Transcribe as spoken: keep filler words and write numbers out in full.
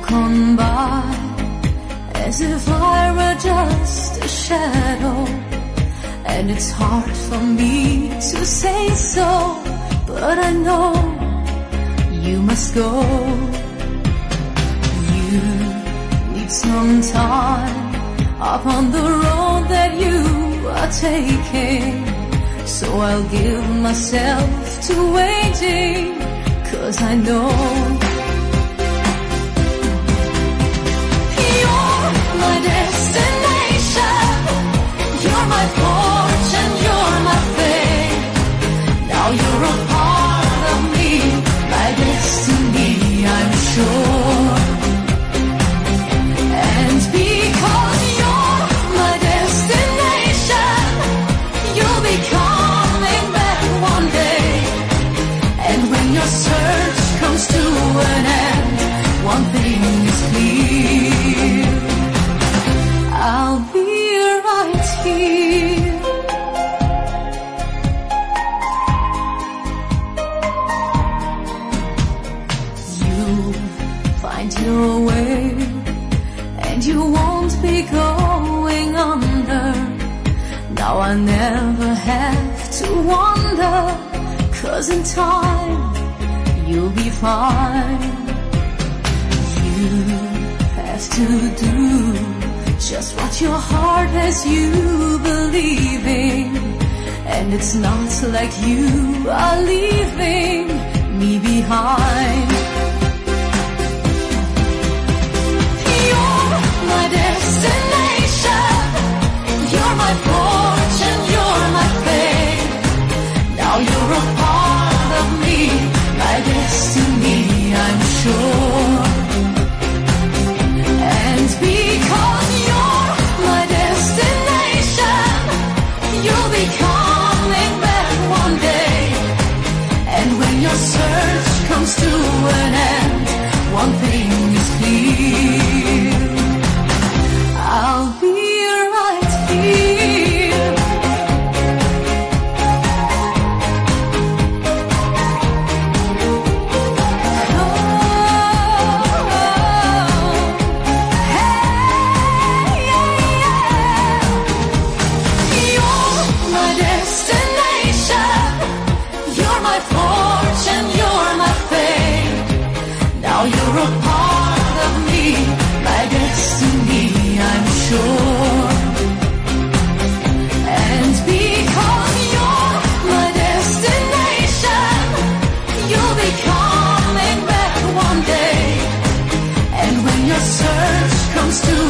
walk on by as if I were just a shadow, and it's hard for me to say so, but I know you must go. You need some time up on the road that you are taking, so I'll give myself to waiting, 'cause I know you're my destination, you're my fortune, you're my fate. Now you're a part of me, my destiny, I'm sure. And because you're my destination, you'll be coming back one day. And when your search comes to an end, one thing is clear, I'll be right here. You'll find your way, and you won't be going under. Now I never have to wonder, 'cause in time you'll be fine. You have to do just what your heart has you believing, and it's not like you are leaving me behind. You're my destination, you're my fortune, you're my fate. Now you're a part of me, my destiny, I'm sure. And because you're my destination, you'll be coming back one day. And when your search comes to an end, one thing is clear, I'll be right here. You're a part of me, my destiny, I'm sure. And because you're my destination, you'll be coming back one day. And when your search comes to